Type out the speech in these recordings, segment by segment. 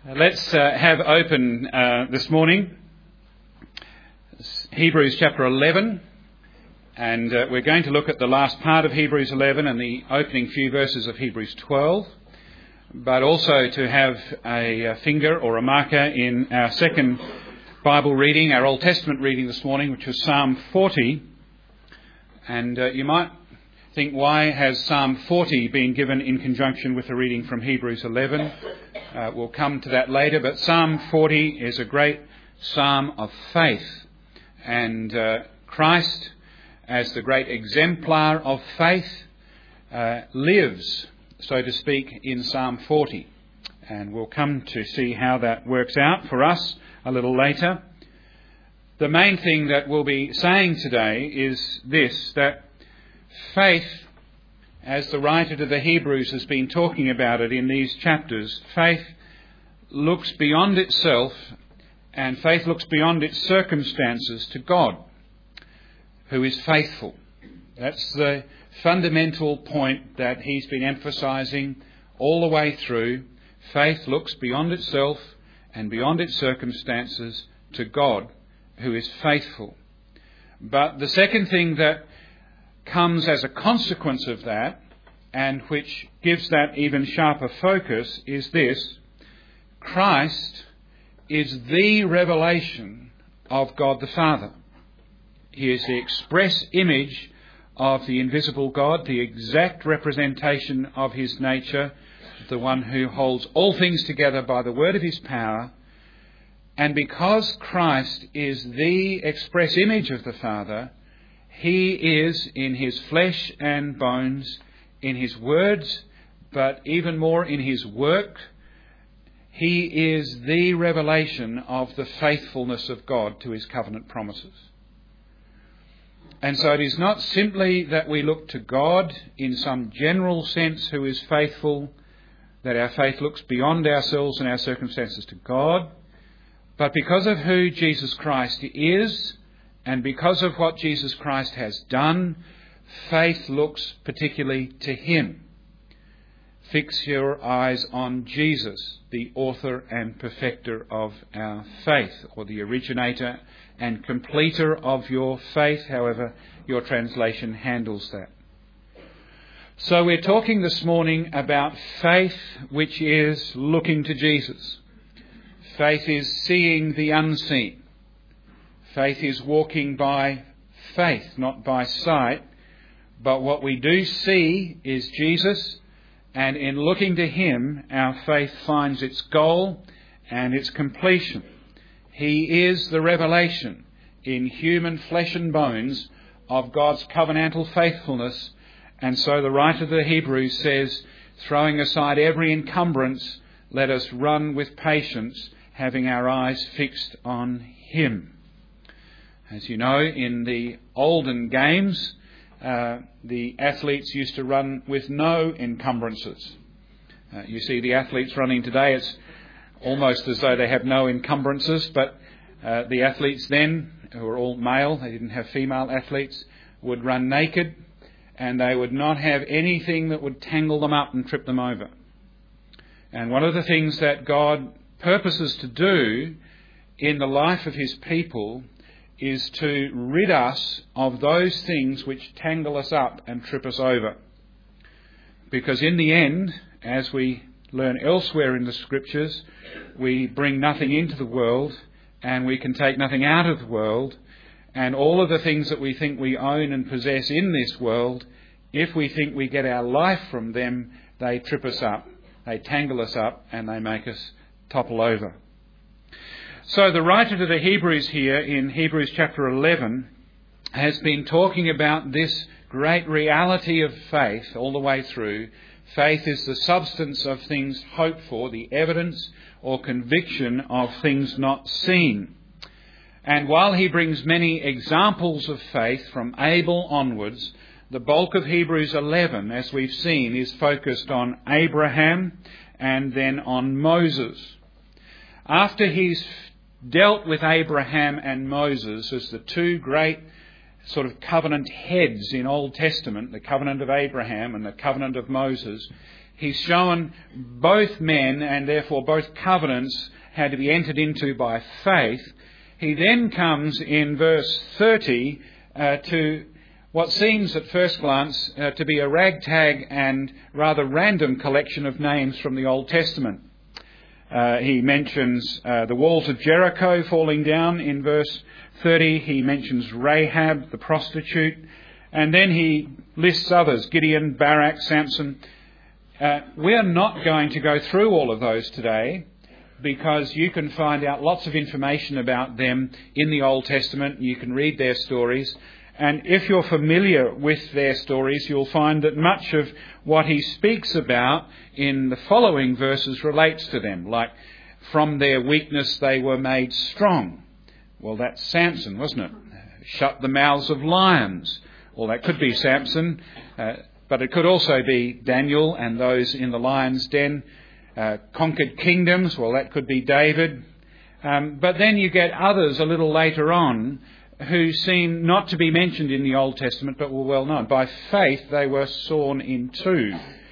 Let's have open this morning Hebrews chapter 11, and we're going to look at the last part of Hebrews 11 and the opening few verses of Hebrews 12, but also to have a finger or a marker in our second Bible reading, our Old Testament reading this morning, which was Psalm 40. And you might think, why has Psalm 40 been given in conjunction with a reading from Hebrews 11? We'll come to that later, but Psalm 40 is a great psalm of faith, and Christ, as the great exemplar of faith, lives, so to speak, in Psalm 40. And we'll come to see how that works out for us a little later. The main thing that we'll be saying today is this, that faith, as the writer to the Hebrews has been talking about it in these chapters, faith looks beyond itself and faith looks beyond its circumstances to God, who is faithful. That's the fundamental point that he's been emphasising all the way through. Faith looks beyond itself and beyond its circumstances to God, who is faithful. But the second thing that comes as a consequence of that, and which gives that even sharper focus, is this: Christ is the revelation of God the Father. He is the express image of the invisible God, the exact representation of his nature, the one who holds all things together by the word of his power. And because Christ is the express image of the Father, he is in his flesh and bones, in his words, but even more in his work. He is the revelation of the faithfulness of God to his covenant promises. And so it is not simply that we look to God in some general sense who is faithful, that our faith looks beyond ourselves and our circumstances to God, but because of who Jesus Christ is, and because of what Jesus Christ has done, faith looks particularly to him. Fix your eyes on Jesus, the author and perfecter of our faith, or the originator and completer of your faith, however your translation handles that. So we're talking this morning about faith which is looking to Jesus. Faith is seeing the unseen. Faith is walking by faith, not by sight. But what we do see is Jesus, and in looking to him, our faith finds its goal and its completion. He is the revelation in human flesh and bones of God's covenantal faithfulness. And so the writer of the Hebrews says, throwing aside every encumbrance, let us run with patience, having our eyes fixed on him. As you know, in the olden games, the athletes used to run with no encumbrances. You see the athletes running today, it's almost as though they have no encumbrances, but the athletes then, who were all male, they didn't have female athletes, would run naked, and they would not have anything that would tangle them up and trip them over. And one of the things that God purposes to do in the life of his people is to rid us of those things which tangle us up and trip us over. Because in the end, as we learn elsewhere in the Scriptures, we bring nothing into the world and we can take nothing out of the world, and all of the things that we think we own and possess in this world, if we think we get our life from them, they trip us up, they tangle us up, and they make us topple over. So the writer to the Hebrews here in Hebrews chapter 11 has been talking about this great reality of faith all the way through. Faith is the substance of things hoped for, the evidence or conviction of things not seen. And while he brings many examples of faith from Abel onwards, the bulk of Hebrews 11, as we've seen, is focused on Abraham and then on Moses. After he's dealt with Abraham and Moses as the two great sort of covenant heads in Old Testament, the covenant of Abraham and the covenant of Moses, He's shown both men, and therefore both covenants, had to be entered into by faith. He then comes in verse 30 to what seems at first glance to be a ragtag and rather random collection of names from the Old Testament. He mentions the walls of Jericho falling down in verse 30. He mentions Rahab, the prostitute. And then he lists others, Gideon, Barak, Samson. We are not going to go through all of those today, because you can find out lots of information about them in the Old Testament. You can read their stories. And if you're familiar with their stories, you'll find that much of what he speaks about in the following verses relates to them. Like, from their weakness they were made strong. Well, that's Samson, wasn't it? Shut the mouths of lions. Well, that could be Samson, but it could also be Daniel and those in the lion's den. Conquered kingdoms, well, that could be David. But then you get others a little later on who seem not to be mentioned in the Old Testament, but were well known. By faith, they were sawn in two.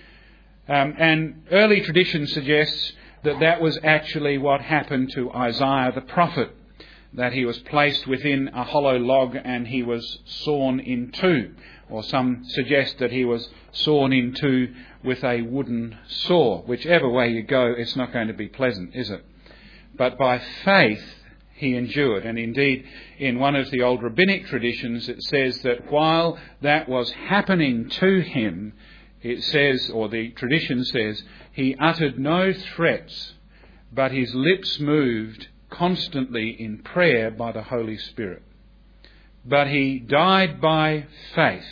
And early tradition suggests that that was actually what happened to Isaiah the prophet, that he was placed within a hollow log and he was sawn in two. Or some suggest that he was sawn in two with a wooden saw. Whichever way you go, it's not going to be pleasant, is it? But by faith, he endured. And indeed, in one of the old rabbinic traditions, it says that while that was happening to him, it says, or the tradition says, he uttered no threats, but his lips moved constantly in prayer by the Holy Spirit. But he died by faith.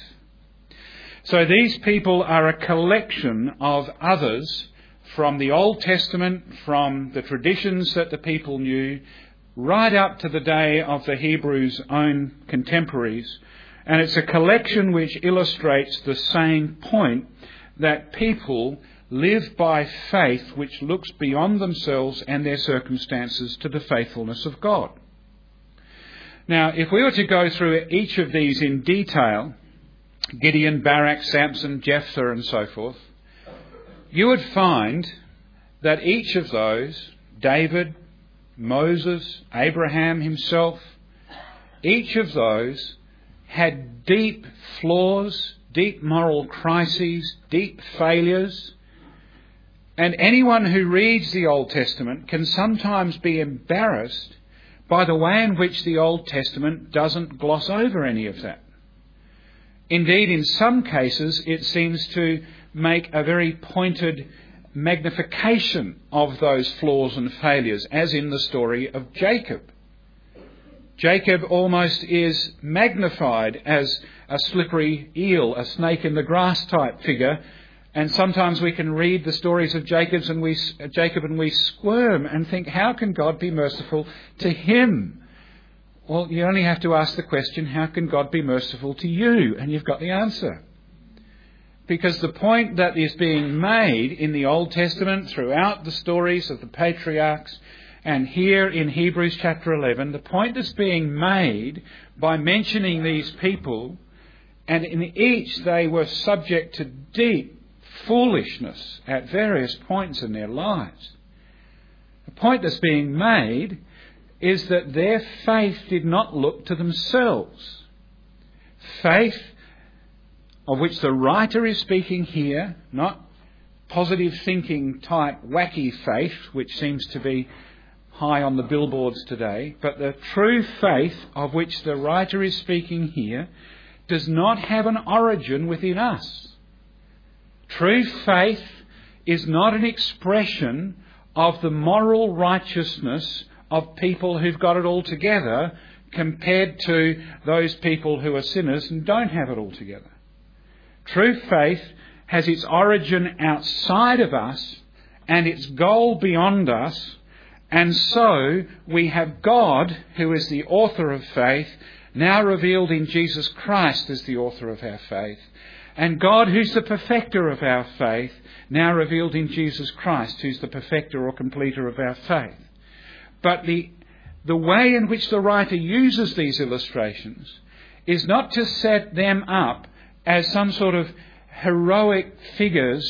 So these people are a collection of others from the Old Testament, from the traditions that the people knew, right up to the day of the Hebrews' own contemporaries. And it's a collection which illustrates the same point, that people live by faith which looks beyond themselves and their circumstances to the faithfulness of God. Now, if we were to go through each of these in detail, Gideon, Barak, Samson, Jephthah and so forth, you would find that each of those, David, Moses, Abraham himself, each of those had deep flaws, deep moral crises, deep failures. And anyone who reads the Old Testament can sometimes be embarrassed by the way in which the Old Testament doesn't gloss over any of that. Indeed, in some cases, it seems to make a very pointed magnification of those flaws and failures, as in the story of Jacob. Jacob almost is magnified as a slippery eel, a snake in the grass type figure, and sometimes we can read the stories of Jacob and we squirm and think, how can God be merciful to him? Well, you only have to ask the question, how can God be merciful to you? And you've got the answer. Because the point that is being made in the Old Testament throughout the stories of the patriarchs and here in Hebrews chapter 11, the point that's being made by mentioning these people, and in each they were subject to deep foolishness at various points in their lives. The point that's being made is that their faith did not look to themselves. Faith, of which the writer is speaking here, not positive thinking type wacky faith, which seems to be high on the billboards today, but the true faith of which the writer is speaking here does not have an origin within us. True faith is not an expression of the moral righteousness of people who've got it all together compared to those people who are sinners and don't have it all together. True faith has its origin outside of us and its goal beyond us, and so we have God, who is the author of faith, now revealed in Jesus Christ as the author of our faith, and God, who's the perfecter of our faith, now revealed in Jesus Christ, who's the perfecter or completer of our faith. But the way in which the writer uses these illustrations is not to set them up as some sort of heroic figures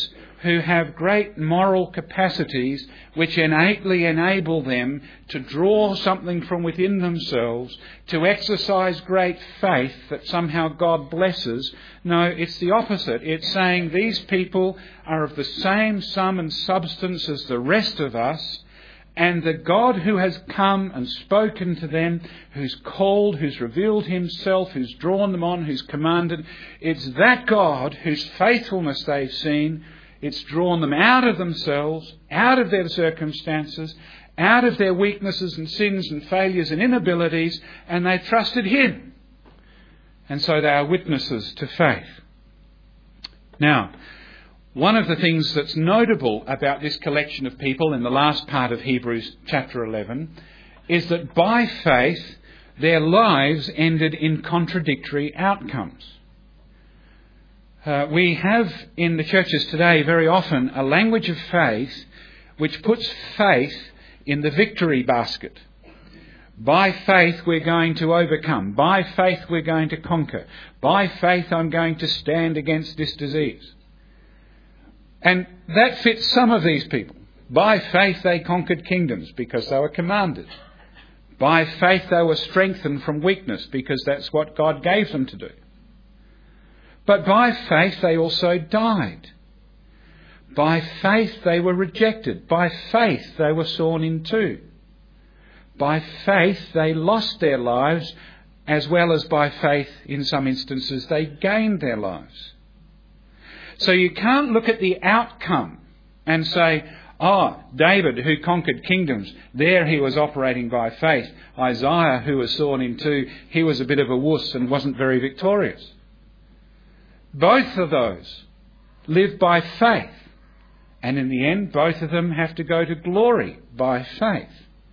who have great moral capacities which innately enable them to draw something from within themselves, to exercise great faith that somehow God blesses. No, it's the opposite. It's saying these people are of the same sum and substance as the rest of us, and the God who has come and spoken to them, who's called, who's revealed himself, who's drawn them on, who's commanded, it's that God whose faithfulness they've seen. It's drawn them out of themselves, out of their circumstances, out of their weaknesses and sins and failures and inabilities, and they've trusted him. And so they are witnesses to faith. Now, one of the things that's notable about this collection of people in the last part of Hebrews chapter 11 is that by faith their lives ended in contradictory outcomes. We have in the churches today very often a language of faith which puts faith in the victory basket. By faith we're going to overcome. By faith we're going to conquer. By faith I'm going to stand against this disease. And that fits some of these people. By faith they conquered kingdoms because they were commanded. By faith they were strengthened from weakness because that's what God gave them to do. But by faith they also died. By faith they were rejected. By faith they were sawn in two. By faith they lost their lives, as well as by faith in some instances they gained their lives. So you can't look at the outcome and say, David, who conquered kingdoms, there he was operating by faith. Isaiah, who was sawn in two, he was a bit of a wuss and wasn't very victorious. Both of those live by faith. And in the end, both of them have to go to glory by faith.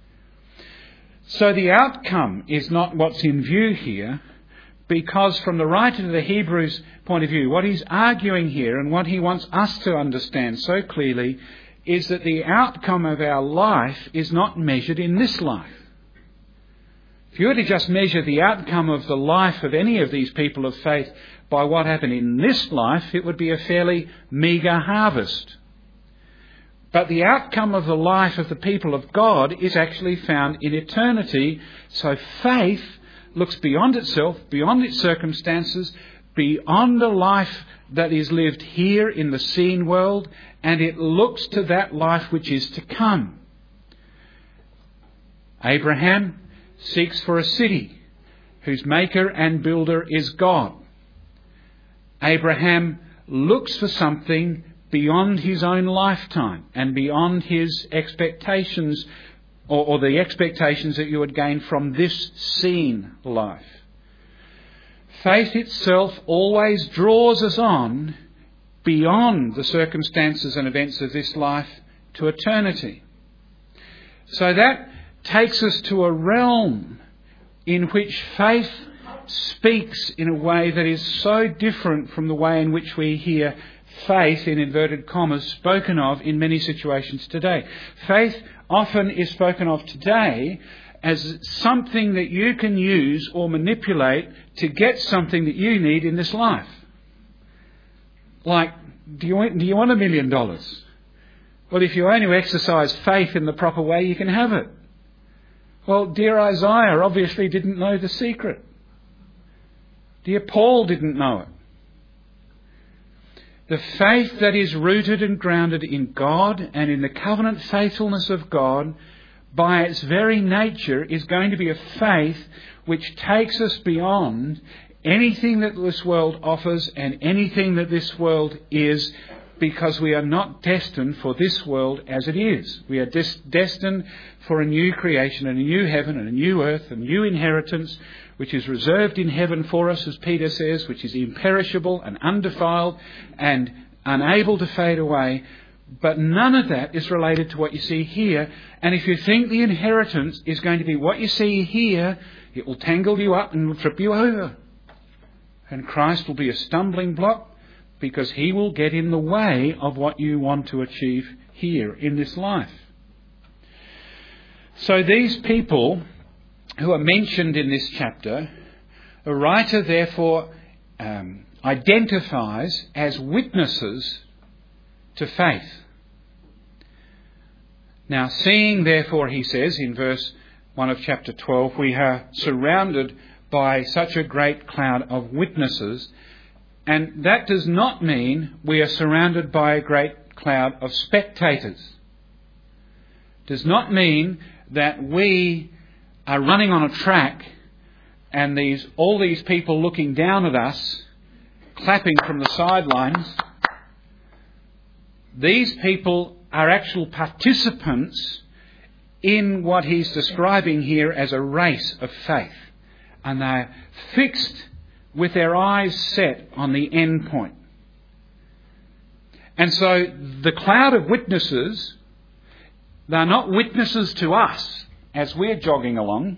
So the outcome is not what's in view here, because from the writer of the Hebrews point of view, what he's arguing here and what he wants us to understand so clearly is that the outcome of our life is not measured in this life. If you were to just measure the outcome of the life of any of these people of faith by what happened in this life, it would be a fairly meagre harvest. But the outcome of the life of the people of God is actually found in eternity. So faith looks beyond itself, beyond its circumstances, beyond a life that is lived here in the seen world, and it looks to that life which is to come. Abraham seeks for a city whose maker and builder is God. Abraham looks for something beyond his own lifetime and beyond his expectations or the expectations that you would gain from this seen life. Faith itself always draws us on beyond the circumstances and events of this life to eternity. So that takes us to a realm in which faith speaks in a way that is so different from the way in which we hear faith, in inverted commas, spoken of in many situations today. Faith often is spoken of today as something that you can use or manipulate to get something that you need in this life. Like, do you want $1 million? Well, if you only exercise faith in the proper way, you can have it. Well, dear Isaiah obviously didn't know the secret. Dear Paul didn't know it. The faith that is rooted and grounded in God and in the covenant faithfulness of God, by its very nature, is going to be a faith which takes us beyond anything that this world offers and anything that this world is, because we are not destined for this world as it is. We are destined for a new creation and a new heaven and a new earth, a new inheritance, which is reserved in heaven for us, as Peter says, which is imperishable and undefiled and unable to fade away. But none of that is related to what you see here. And if you think the inheritance is going to be what you see here, it will tangle you up and will trip you over. And Christ will be a stumbling block, because he will get in the way of what you want to achieve here in this life. So these people who are mentioned in this chapter, the writer therefore identifies as witnesses to faith. Now, seeing therefore, he says in verse 1 of chapter 12, we are surrounded by such a great cloud of witnesses, and that does not mean we are surrounded by a great cloud of spectators. Does not mean that we are running on a track and all these people looking down at us, clapping from the sidelines. These people are actual participants in what he's describing here as a race of faith. And they're fixed with their eyes set on the end point. And so the cloud of witnesses, they're not witnesses to us as we're jogging along.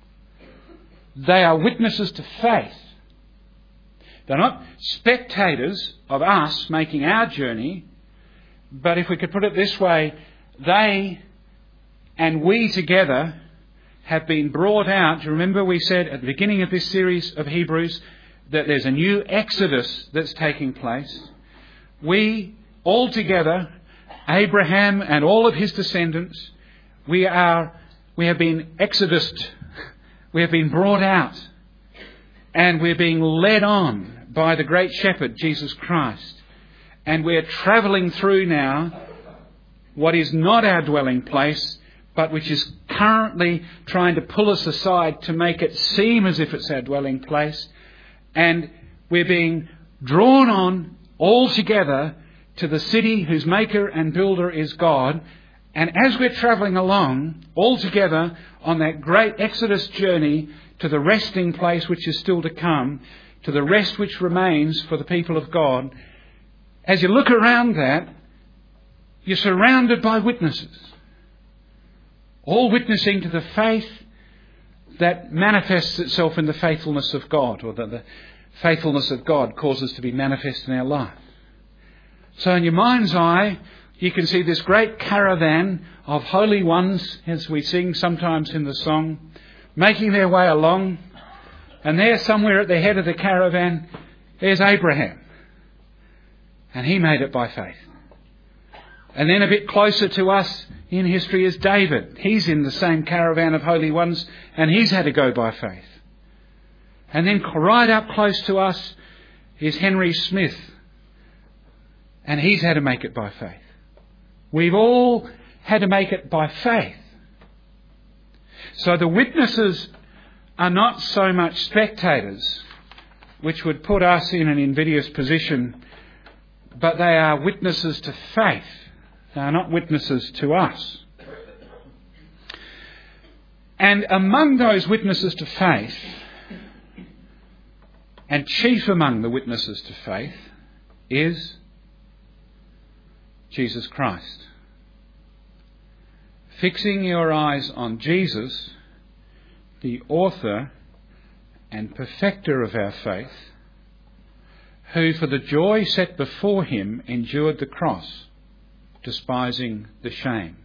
They are witnesses to faith. They're not spectators of us making our journey, but if we could put it this way, they and we together have been brought out. Do you remember we said at the beginning of this series of Hebrews that there's a new exodus that's taking place? We all together, Abraham and all of his descendants, we have been exodused. We have been brought out, and we're being led on by the great shepherd, Jesus Christ. And we're travelling through now what is not our dwelling place, but which is currently trying to pull us aside to make it seem as if it's our dwelling place. And we're being drawn on all together to the city whose maker and builder is God. And as we're travelling along, all together on that great Exodus journey to the resting place which is still to come, to the rest which remains for the people of God, as you look around that, you're surrounded by witnesses, all witnessing to the faith that manifests itself in the faithfulness of God, or that the faithfulness of God causes to be manifest in our life. So in your mind's eye, you can see this great caravan of holy ones, as we sing sometimes in the song, making their way along. And there, somewhere at the head of the caravan, there's Abraham. And he made it by faith. And then a bit closer to us in history is David. He's in the same caravan of holy ones, and he's had to go by faith. And then right up close to us is Henry Smith, and he's had to make it by faith. We've all had to make it by faith. So the witnesses are not so much spectators, which would put us in an invidious position, but they are witnesses to faith. They are not witnesses to us. And among those witnesses to faith, and chief among the witnesses to faith, is Jesus Christ. Fixing your eyes on Jesus, the author and perfecter of our faith, who for the joy set before him endured the cross, despising the shame.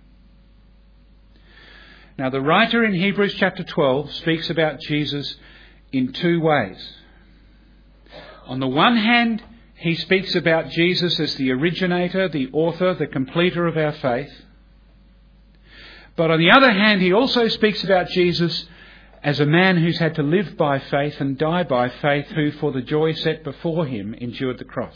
Now the writer in Hebrews chapter 12 speaks about Jesus in two ways. On the one hand, he speaks about Jesus as the originator, the author, the completer of our faith. But on the other hand, he also speaks about Jesus as a man who's had to live by faith and die by faith, who for the joy set before him endured the cross.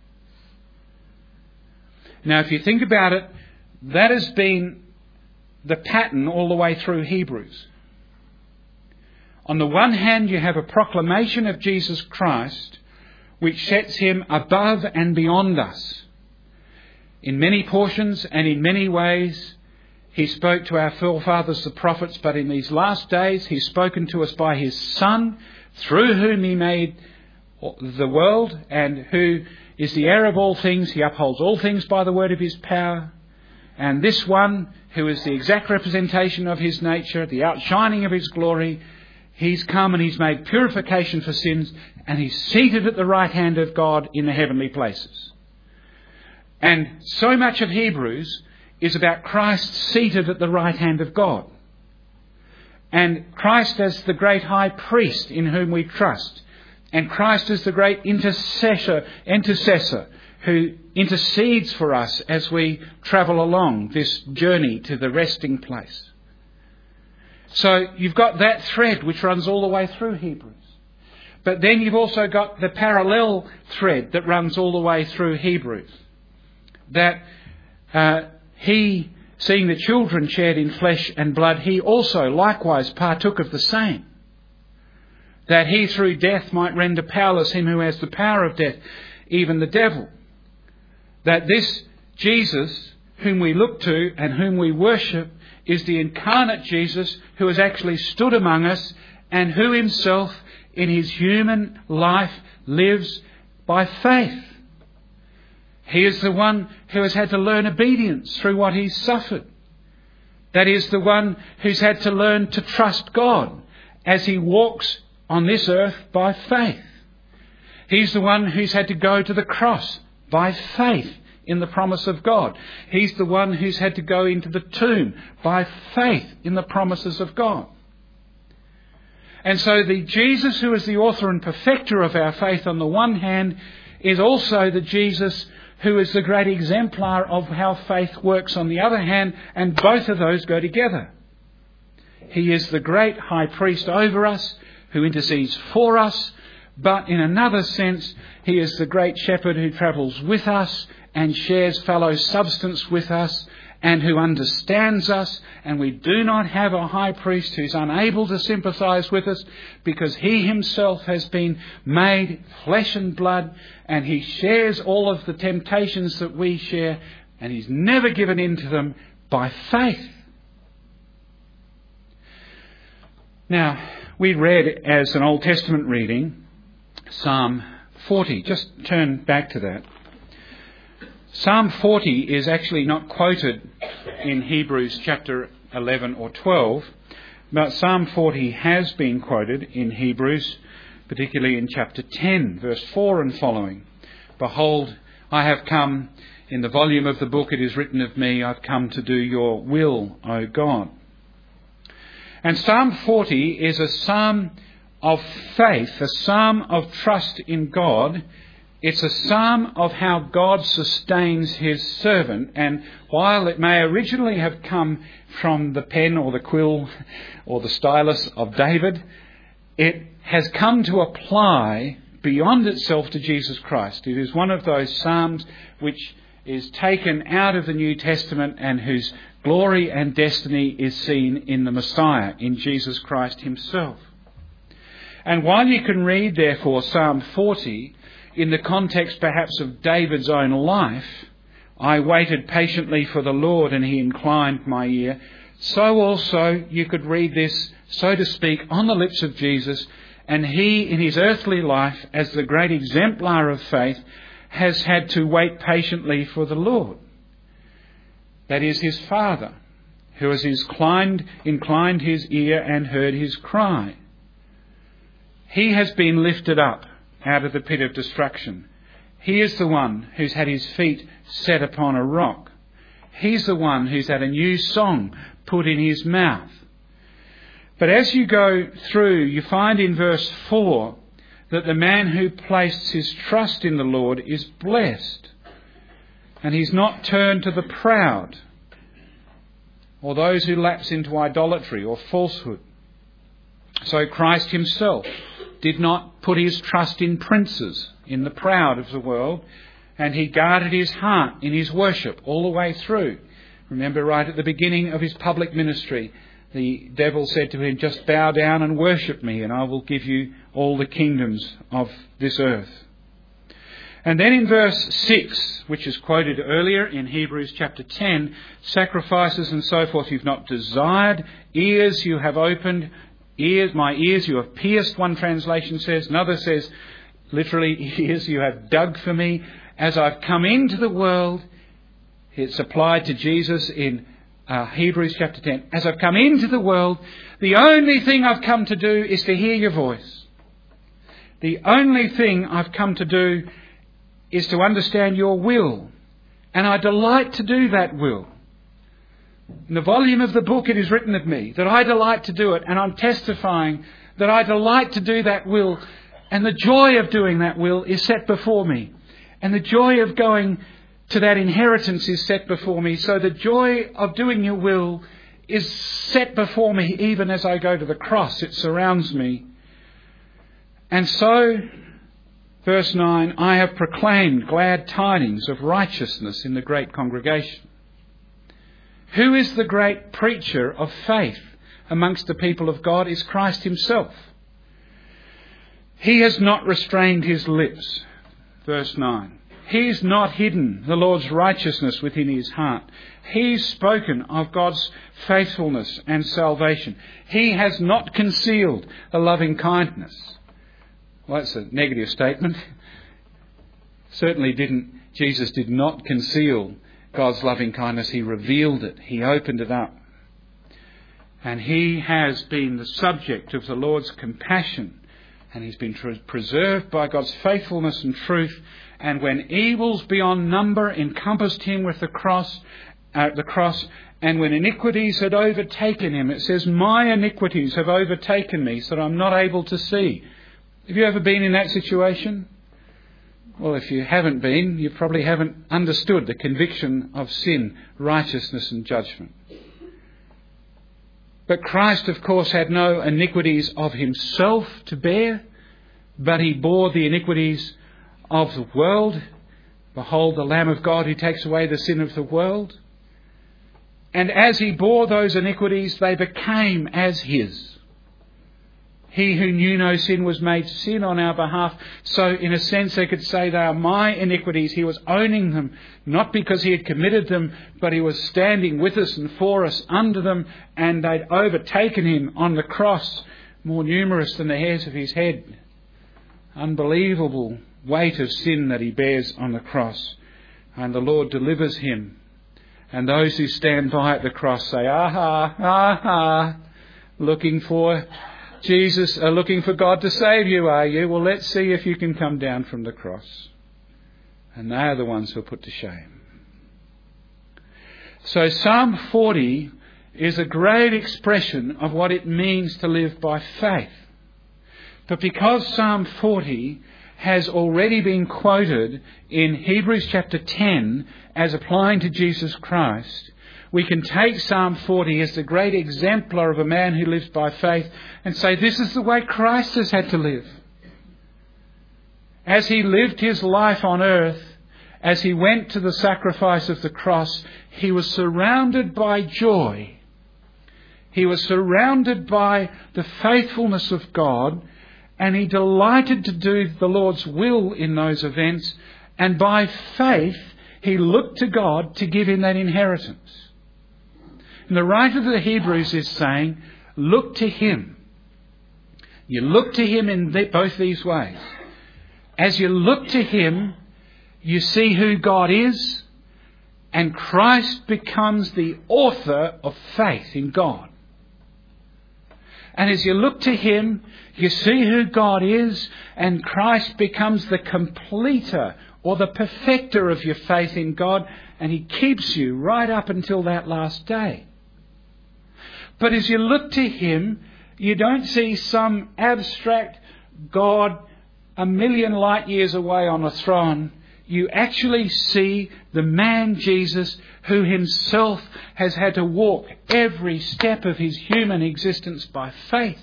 Now, if you think about it, that has been the pattern all the way through Hebrews. On the one hand, you have a proclamation of Jesus Christ, which sets him above and beyond us. In many portions and in many ways, he spoke to our forefathers, the prophets, but in these last days, he's spoken to us by his Son, through whom he made the world, and who is the heir of all things. He upholds all things by the word of his power. And this one, who is the exact representation of his nature, the outshining of his glory, he's come and he's made purification for sins, and he's seated at the right hand of God in the heavenly places. And so much of Hebrews is about Christ seated at the right hand of God. And Christ as the great high priest in whom we trust. And Christ as the great intercessor who intercedes for us as we travel along this journey to the resting place. So you've got that thread which runs all the way through Hebrews. But then you've also got the parallel thread that runs all the way through Hebrews. That he, seeing the children shared in flesh and blood, he also likewise partook of the same. That he through death might render powerless him who has the power of death, even the devil. That this Jesus, whom we look to and whom we worship, is the incarnate Jesus who has actually stood among us and who himself in his human life lives by faith. He is the one who has had to learn obedience through what he's suffered. That is the one who's had to learn to trust God as he walks on this earth by faith. He's the one who's had to go to the cross by faith in the promise of God. He's the one who's had to go into the tomb by faith in the promises of God. And so the Jesus who is the author and perfecter of our faith on the one hand is also the Jesus who is the great exemplar of how faith works on the other hand, and both of those go together. He is the great high priest over us who intercedes for us, but in another sense, he is the great shepherd who travels with us and shares fellow substance with us and who understands us, and we do not have a high priest who's unable to sympathise with us because he himself has been made flesh and blood and he shares all of the temptations that we share and he's never given in to them by faith. Now, we read as an Old Testament reading Psalm 40. Just turn back to that. Psalm 40 is actually not quoted in Hebrews chapter 11 or 12, but Psalm 40 has been quoted in Hebrews, particularly in chapter 10, verse 4 and following. Behold, I have come, in the volume of the book it is written of me, I've come to do your will, O God. And Psalm 40 is a psalm of faith, a psalm of trust in God. It's a psalm of how God sustains his servant, and while it may originally have come from the pen or the quill or the stylus of David, it has come to apply beyond itself to Jesus Christ. It is one of those psalms which is taken out of the New Testament and whose glory and destiny is seen in the Messiah, in Jesus Christ himself. And while you can read, therefore, Psalm 40 in the context perhaps of David's own life, I waited patiently for the Lord and he inclined my ear, so also you could read this, so to speak, on the lips of Jesus, and he in his earthly life, as the great exemplar of faith, has had to wait patiently for the Lord. That is his Father, who has inclined his ear and heard his cry. He has been lifted up out of the pit of destruction. He is the one who's had his feet set upon a rock. He's the one who's had a new song put in his mouth. But as you go through, you find in verse 4 that the man who placed his trust in the Lord is blessed. And he's not turned to the proud or those who lapse into idolatry or falsehood. So Christ himself did not put his trust in princes, in the proud of the world, and he guarded his heart in his worship all the way through. Remember, right at the beginning of his public ministry, the devil said to him, just bow down and worship me, and I will give you all the kingdoms of this earth. And then in verse 6, which is quoted earlier in Hebrews chapter 10, sacrifices and so forth you've not desired, ears you have opened, my ears you have pierced, one translation says. Another says, literally, ears you have dug for me. As I've come into the world, it's applied to Jesus in Hebrews chapter 10. As I've come into the world, the only thing I've come to do is to hear your voice. The only thing I've come to do is to understand your will. And I delight to do that will. In the volume of the book it is written of me that I delight to do it, and I'm testifying that I delight to do that will, and the joy of doing that will is set before me. And the joy of going to that inheritance is set before me. So the joy of doing your will is set before me even as I go to the cross. It surrounds me. And so, verse 9, I have proclaimed glad tidings of righteousness in the great congregation. Who is the great preacher of faith amongst the people of God? Is Christ himself. He has not restrained his lips. Verse 9. He's not hidden the Lord's righteousness within his heart. He's spoken of God's faithfulness and salvation. He has not concealed a loving kindness. Well, that's a negative statement. Jesus did not conceal God's loving kindness. He revealed it. He opened it up. And he has been the subject of the Lord's compassion. And he's been preserved by God's faithfulness and truth. And when evils beyond number encompassed him with the cross, and when iniquities had overtaken him, it says, my iniquities have overtaken me so that I'm not able to see. Have you ever been in that situation? Well, if you haven't been, you probably haven't understood the conviction of sin, righteousness and judgment. But Christ, of course, had no iniquities of himself to bear, but he bore the iniquities of the world. Behold, the Lamb of God who takes away the sin of the world. And as he bore those iniquities, they became as his. He who knew no sin was made sin on our behalf. So in a sense they could say they are my iniquities. He was owning them, not because he had committed them, but he was standing with us and for us under them, and they'd overtaken him on the cross, more numerous than the hairs of his head. Unbelievable weight of sin that he bears on the cross. And the Lord delivers him. And those who stand by at the cross say, aha, aha, looking for Jesus, looking for God to save you, are you? Well, let's see if you can come down from the cross. And they are the ones who are put to shame. So Psalm 40 is a great expression of what it means to live by faith. But because Psalm 40 has already been quoted in Hebrews chapter 10 as applying to Jesus Christ, we can take Psalm 40 as the great exemplar of a man who lives by faith and say this is the way Christ has had to live. As he lived his life on earth, as he went to the sacrifice of the cross, he was surrounded by joy. He was surrounded by the faithfulness of God, and he delighted to do the Lord's will in those events. And by faith, he looked to God to give him that inheritance. And the writer of the Hebrews is saying, look to him. You look to him in both these ways. As you look to him, you see who God is, and Christ becomes the author of faith in God. And as you look to him, you see who God is, and Christ becomes the completer or the perfecter of your faith in God, and he keeps you right up until that last day. But as you look to him, you don't see some abstract God a million light years away on a throne. You actually see the man Jesus, who himself has had to walk every step of his human existence by faith,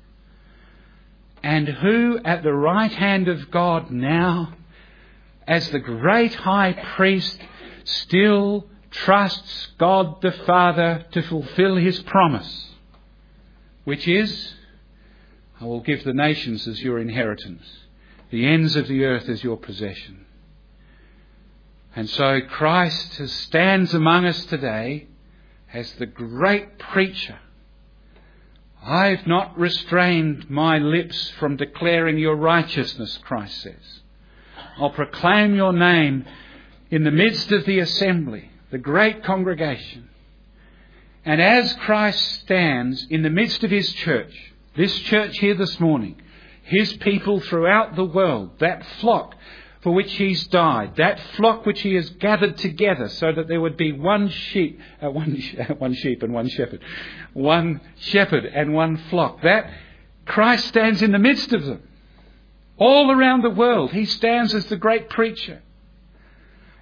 and who at the right hand of God now, as the great high priest, still trusts God the Father to fulfill his promise, which is, I will give the nations as your inheritance, the ends of the earth as your possession. And so Christ stands among us today as the great preacher. I've not restrained my lips from declaring your righteousness, Christ says. I'll proclaim your name in the midst of the assembly, the great congregation. And as Christ stands in the midst of his church, this church here this morning, his people throughout the world, that flock for which he's died, that flock which he has gathered together so that there would be one sheep and one shepherd, one shepherd and one flock, that Christ stands in the midst of them. All around the world, he stands as the great preacher.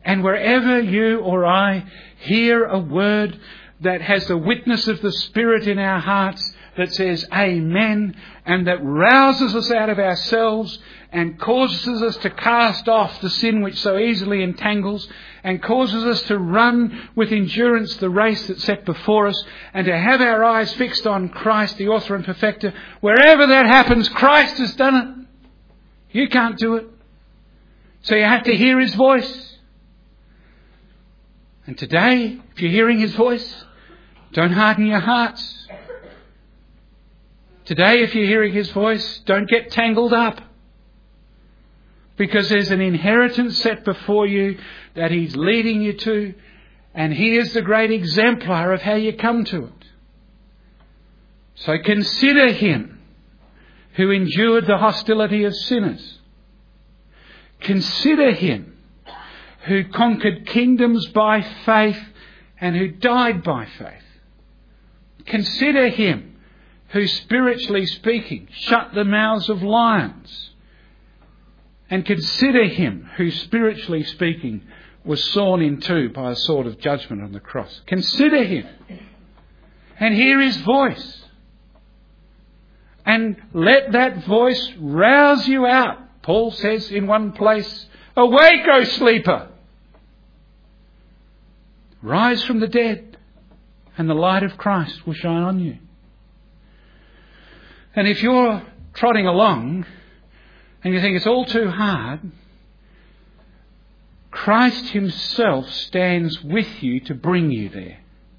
And wherever you or I hear a word that has the witness of the Spirit in our hearts that says amen, and that rouses us out of ourselves and causes us to cast off the sin which so easily entangles, and causes us to run with endurance the race that's set before us, and to have our eyes fixed on Christ, the author and perfecter. Wherever that happens, Christ has done it. You can't do it. So you have to hear his voice. And today, if you're hearing his voice, don't harden your hearts. Today, if you're hearing his voice, don't get tangled up. Because there's an inheritance set before you that he's leading you to, and he is the great exemplar of how you come to it. So consider him who endured the hostility of sinners. Consider him who conquered kingdoms by faith and who died by faith. Consider him who, spiritually speaking, shut the mouths of lions. And consider him who, spiritually speaking, was sawn in two by a sword of judgment on the cross. Consider him and hear his voice. And let that voice rouse you out. Paul says in one place, "Awake, O sleeper! Rise from the dead, and the light of Christ will shine on you." And if you're trotting along and you think it's all too hard, Christ himself stands with you to bring you there.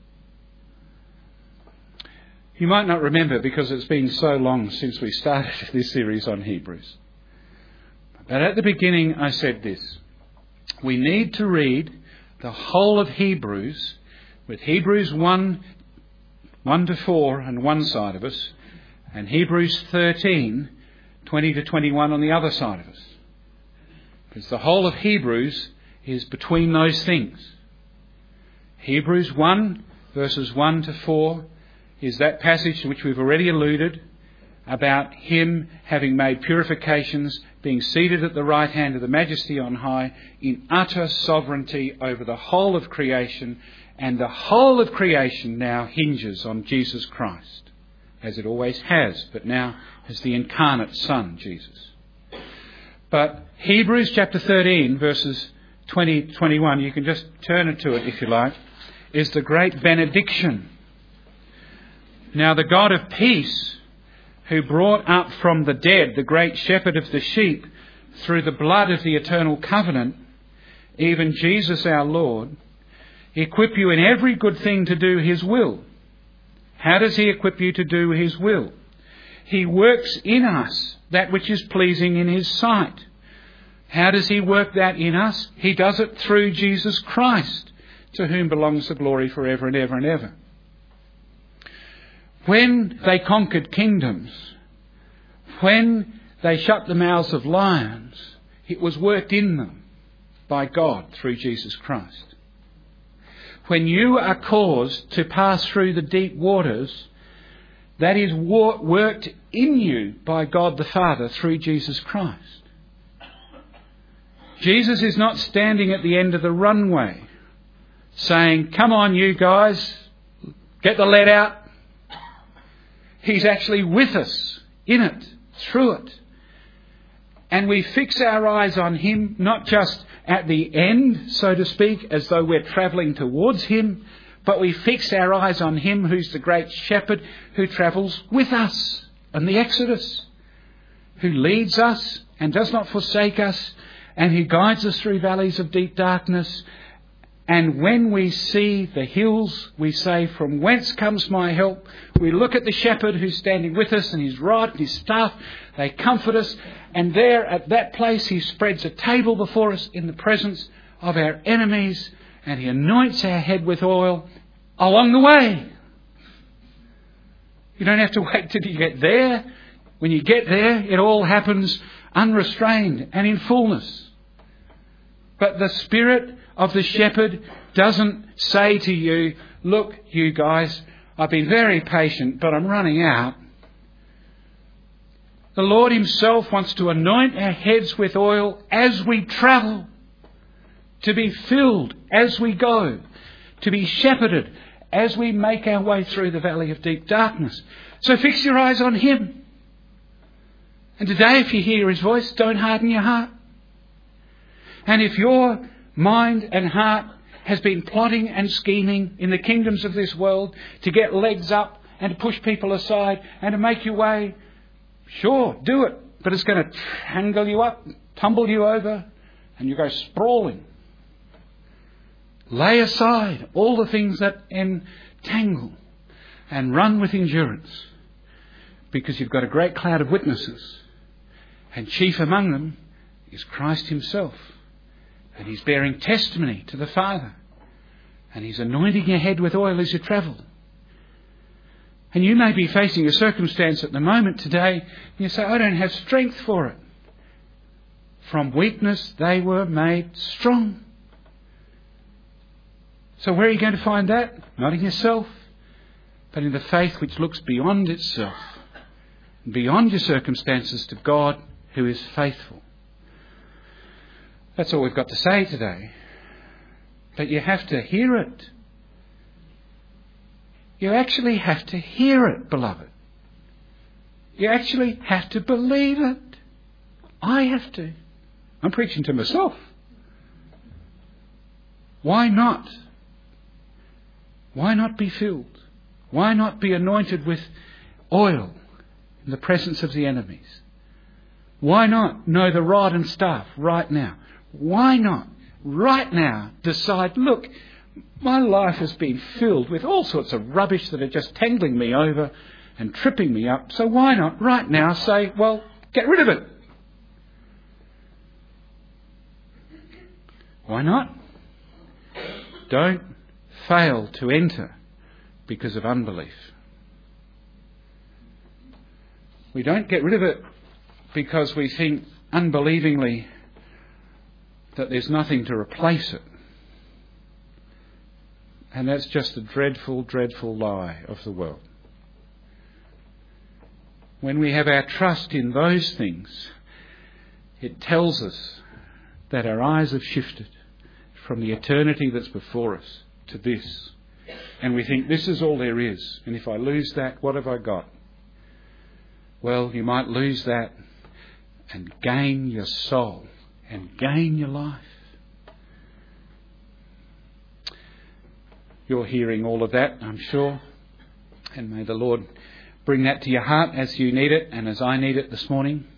You might not remember because it's been so long since we started this series on Hebrews. But at the beginning I said this: we need to read the whole of Hebrews with Hebrews 1 to 4 on one side of us, and Hebrews 13, 20 to 21 on the other side of us. Because the whole of Hebrews is between those things. Hebrews 1, verses 1 to 4, is that passage to which we've already alluded, about him having made purifications, being seated at the right hand of the Majesty on high, in utter sovereignty over the whole of creation, and the whole of creation now hinges on Jesus Christ, as it always has, but now as the incarnate Son, Jesus. But Hebrews chapter 13, verses 20 to 21, you can just turn to it if you like, is the great benediction. Now the God of peace, who brought up from the dead the great shepherd of the sheep through the blood of the eternal covenant, even Jesus our Lord, equip you in every good thing to do his will. How does he equip you to do his will? He works in us that which is pleasing in his sight. How does he work that in us? He does it through Jesus Christ, to whom belongs the glory forever and ever and ever. When they conquered kingdoms, when they shut the mouths of lions, it was worked in them by God through Jesus Christ. When you are caused to pass through the deep waters, that is worked in you by God the Father through Jesus Christ. Jesus is not standing at the end of the runway saying, "Come on you guys, get the lead out." He's actually with us, in it, through it. And we fix our eyes on him, not just at the end, so to speak, as though we're travelling towards him, but we fix our eyes on him who's the great shepherd who travels with us in the Exodus, who leads us and does not forsake us, and who guides us through valleys of deep darkness. And when we see the hills, we say, "From whence comes my help?" We look at the shepherd who's standing with us, and his rod and his staff, they comfort us. And there at that place he spreads a table before us in the presence of our enemies, and he anoints our head with oil along the way. You don't have to wait till you get there. When you get there, it all happens unrestrained and in fullness. But the Spirit of the shepherd doesn't say to you, "Look, you guys, I've been very patient, but I'm running out." The Lord himself wants to anoint our heads with oil as we travel to be filled as we go, to be shepherded as we make our way through the valley of deep darkness. So fix your eyes on Him. And today, if you hear His voice, don't harden your heart. And if your mind and heart has been plotting and scheming in the kingdoms of this world to get legs up and to push people aside and to make your way, sure, do it. But it's going to tangle you up, tumble you over, and you go sprawling. Lay aside all the things that entangle and run with endurance, because you've got a great cloud of witnesses, and chief among them is Christ Himself, and He's bearing testimony to the Father, and He's anointing your head with oil as you travel. And you may be facing a circumstance at the moment today, and you say, I don't have strength for it. From weakness they were made strong. So where are you going to find that? Not in yourself, but in the faith which looks beyond itself, beyond your circumstances, to God who is faithful. That's all we've got to say today. But you have to hear it. You actually have to hear it, beloved. You actually have to believe it. I have to. I'm preaching to myself. Why not? Why not be filled? Why not be anointed with oil in the presence of the enemies? Why not know the rod and staff right now? Why not right now decide, look, my life has been filled with all sorts of rubbish that are just tangling me over and tripping me up. So why not right now say, well, get rid of it? Why not? Don't fail to enter because of unbelief. We don't get rid of it because we think unbelievingly that there's nothing to replace it. And that's just a dreadful, dreadful lie of the world. When we have our trust in those things, it tells us that our eyes have shifted from the eternity that's before us to this. And we think this is all there is. And if I lose that, what have I got? Well, you might lose that and gain your soul and gain your life. You're hearing all of that, I'm sure. And may the Lord bring that to your heart as you need it and as I need it this morning.